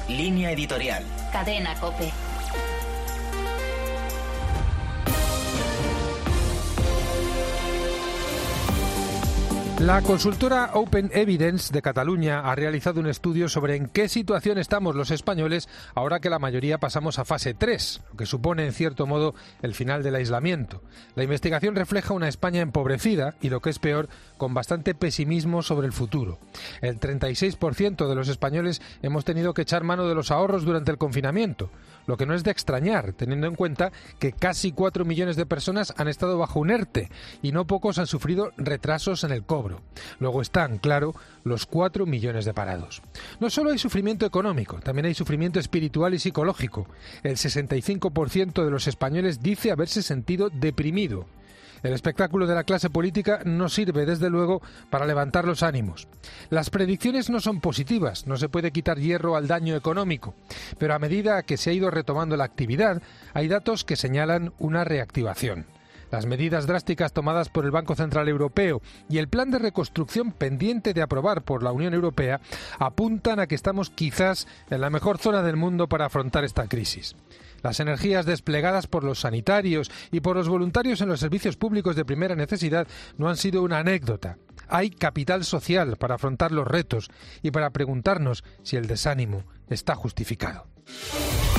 Línea editorial. Cadena COPE. La consultora Open Evidence de Cataluña ha realizado un estudio sobre en qué situación estamos los españoles ahora que la mayoría pasamos a fase 3, lo que supone en cierto modo el final del aislamiento. La investigación refleja una España empobrecida y, lo que es peor, con bastante pesimismo sobre el futuro. El 36% de los españoles hemos tenido que echar mano de los ahorros durante el confinamiento, lo que no es de extrañar, teniendo en cuenta que casi 4 millones de personas han estado bajo un ERTE y no pocos han sufrido retrasos en el cobro. Luego están, claro, los 4 millones de parados. No solo hay sufrimiento económico, también hay sufrimiento espiritual y psicológico. El 65% de los españoles dice haberse sentido deprimido. El espectáculo de la clase política no sirve, desde luego, para levantar los ánimos. Las predicciones no son positivas, no se puede quitar hierro al daño económico, pero a medida que se ha ido retomando la actividad, hay datos que señalan una reactivación. Las medidas drásticas tomadas por el Banco Central Europeo y el plan de reconstrucción pendiente de aprobar por la Unión Europea apuntan a que estamos quizás en la mejor zona del mundo para afrontar esta crisis. Las energías desplegadas por los sanitarios y por los voluntarios en los servicios públicos de primera necesidad no han sido una anécdota. Hay capital social para afrontar los retos y para preguntarnos si el desánimo está justificado.